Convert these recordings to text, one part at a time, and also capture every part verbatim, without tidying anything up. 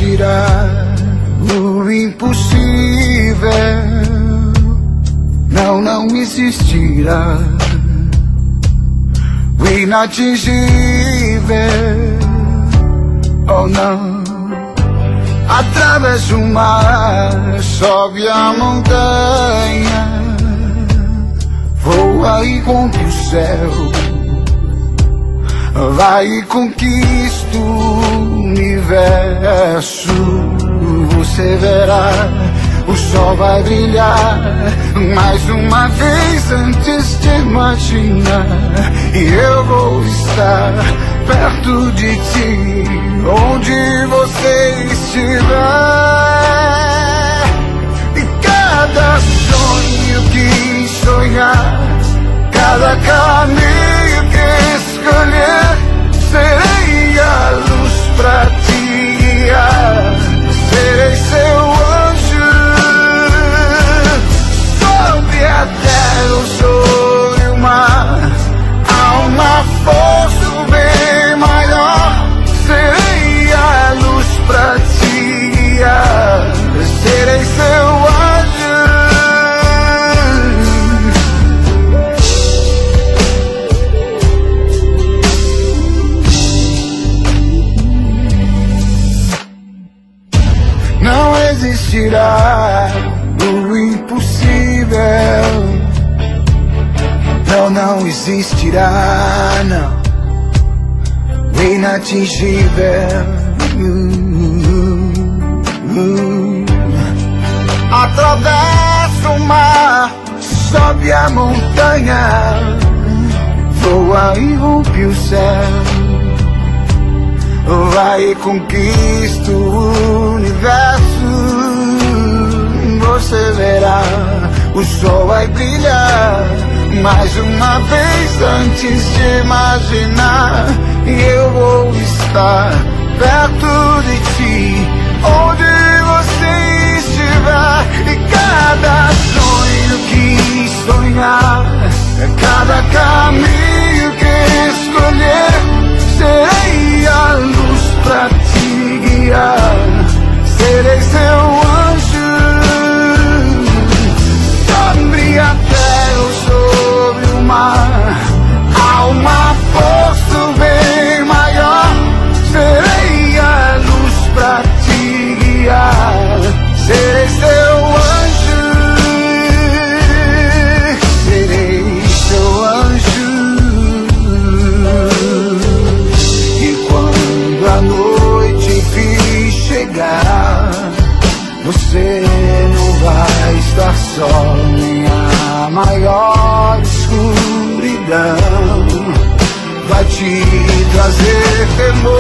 existirá o impossível. Não, não existirá o inatingível. Oh não. Atravessa o mar, sobe a montanha, voa e rompe o céu, vai e conquista o universo. Você verá, o sol vai brilhar mais uma vez antes de imaginar. E eu vou estar perto de ti, onde você estiver. E cada sonho que sonhar, cada caminho que escolher, serei a luz pra te guiar, serei seu anjo. Sobre a terra ou sobre o mar, há uma força bem maior. Serei a luz pra te guiar, serei seu anjo. Não existirá o impossível. Não, não existirá, não, o inatingível. uh, uh. Atravessa o mar, sobe a montanha, voa e rompe o céu, vai e conquista o universo. Você verá, o sol vai brilhar mais uma vez antes de imaginar. E eu vou estar perto de ti, onde você estiver. E cada sonho que sonhar, cada caminho que escolher, serei a luz pra te guiar, serei seu anjo. Sobre a terra ou sobre o mar, há uma força bem maior. Serei a luz pra te guiar, serei seu anjo, serei seu anjo. E quando a noite enfim chegar, você não vai estar só, nem a maior escuridão vai te trazer temor.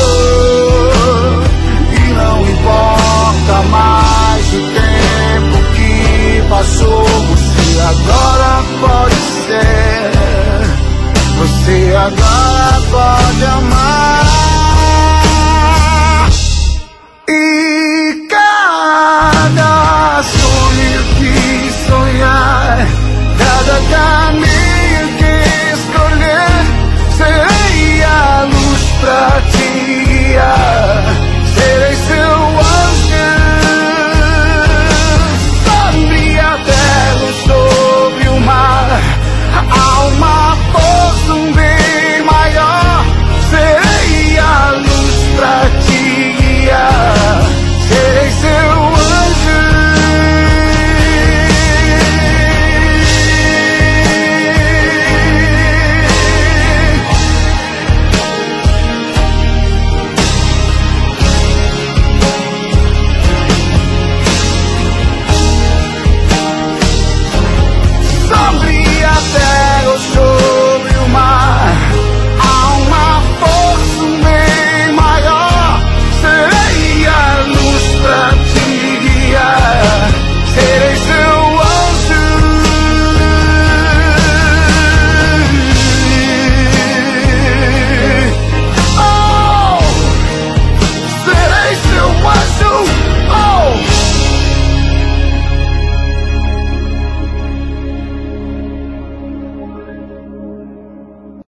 E não importa mais o tempo que passou, você agora pode ser, você agora pode amar. E cada sonho que sonhar, cada caminho que escolher, serei a luz pra te guiar, serei seu anjo. Sobre a terra ou sobre o mar, há uma força bem maior. Serei a luz pra te